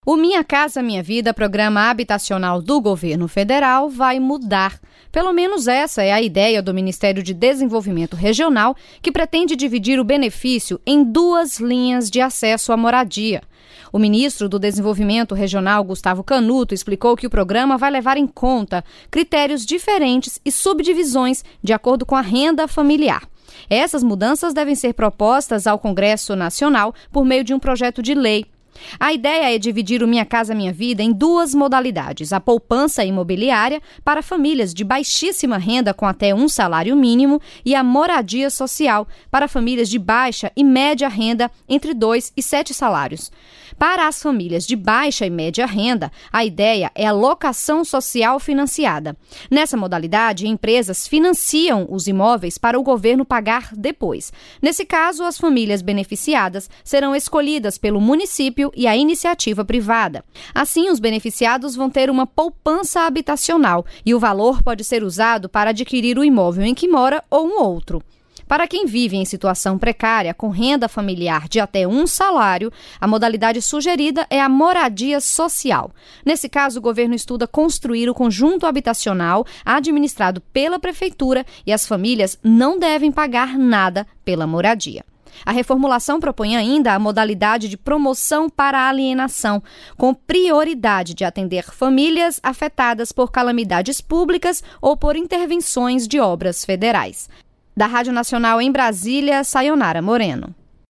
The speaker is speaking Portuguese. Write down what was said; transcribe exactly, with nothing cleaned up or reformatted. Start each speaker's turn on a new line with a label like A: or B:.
A: O Minha Casa Minha Vida, programa habitacional do governo federal, vai mudar. Pelo menos essa é a ideia do Ministério de Desenvolvimento Regional, que pretende dividir o benefício em duas linhas de acesso à moradia. O ministro do Desenvolvimento Regional, Gustavo Canuto, explicou que o programa vai levar em conta critérios diferentes e subdivisões de acordo com a renda familiar. Essas mudanças devem ser propostas ao Congresso Nacional por meio de um projeto de lei. A ideia é dividir o Minha Casa Minha Vida em duas modalidades: a poupança imobiliária para famílias de baixíssima renda com até um salário mínimo e a moradia social para famílias de baixa e média renda entre dois e sete salários. Para as famílias de baixa e média renda, a ideia é a locação social financiada. Nessa modalidade, empresas financiam os imóveis para o governo pagar depois. Nesse caso, as famílias beneficiadas serão escolhidas pelo município e a iniciativa privada. Assim, os beneficiados vão ter uma poupança habitacional e o valor pode ser usado para adquirir o imóvel em que mora ou um outro. Para quem vive em situação precária, com renda familiar de até um salário, a modalidade sugerida é a moradia social. Nesse caso, o governo estuda construir o conjunto habitacional administrado pela prefeitura e as famílias não devem pagar nada pela moradia. A reformulação propõe ainda a modalidade de promoção para alienação, com prioridade de atender famílias afetadas por calamidades públicas ou por intervenções de obras federais. Da Rádio Nacional em Brasília, Sayonara Moreno.